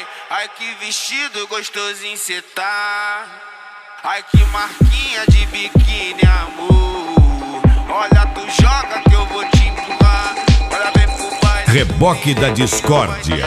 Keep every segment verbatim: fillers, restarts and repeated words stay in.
ai que vestido gostosinho cê tá. Ai que marquinha de biquíni, amor. Olha, tu joga que eu vou te empurrar. Olha, vem pro baile. Reboque da discórdia.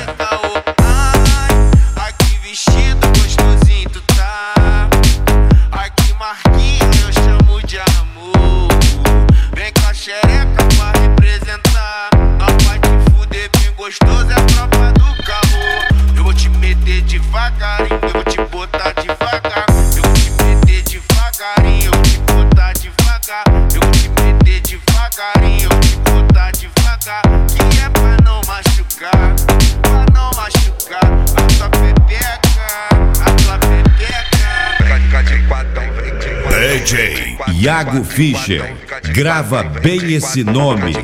Ai que vestido gostosinho tu tá. Ai que marquinha eu chamo de amor. Vem com a xereca pra representar. Nós vai te fuder bem gostoso, é a tropa do carro. Eu vou te meter devagarinho, eu vou te botar devagar. Eu vou te meter devagarinho, eu vou te botar devagar. Eu vou te meter devagarinho, eu vou te botar devagar. Que é pra não machucar, pra não machucar. A tua pepeca, a tua pepeca. D J Iago Fischer, grava bem esse nome.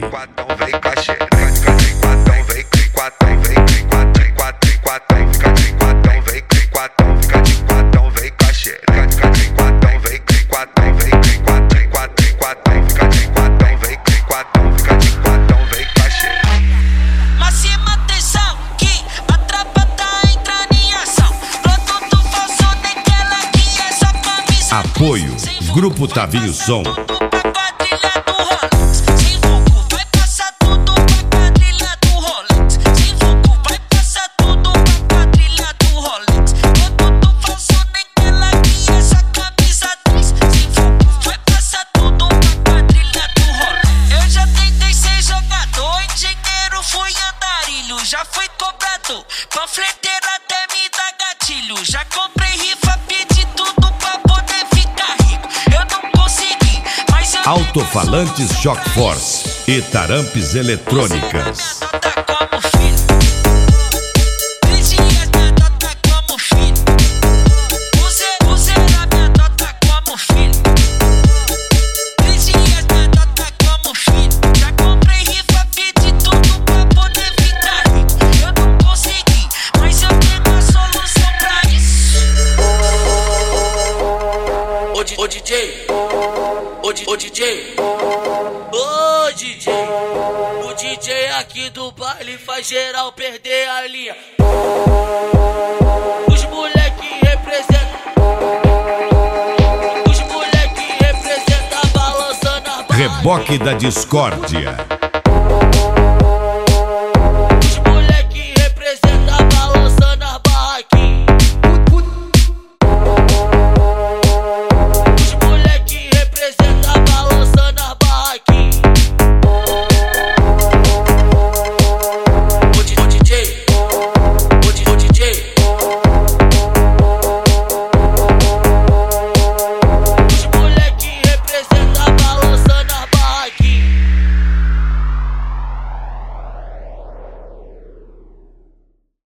Apoio Grupo Tavinho Som. Já fui cobrador, panfleteiro até me dá gatilho. Já comprei rifa, pedi tudo pra poder ficar rico. Eu não consegui, mas eu Alto-falantes Shock Force e tarampes eletrônicas. Ô D J, ô D J, ô D J, o D J aqui do baile faz geral perder a linha. Os moleque representam, os moleque representam balançando a barra. Reboque da discórdia.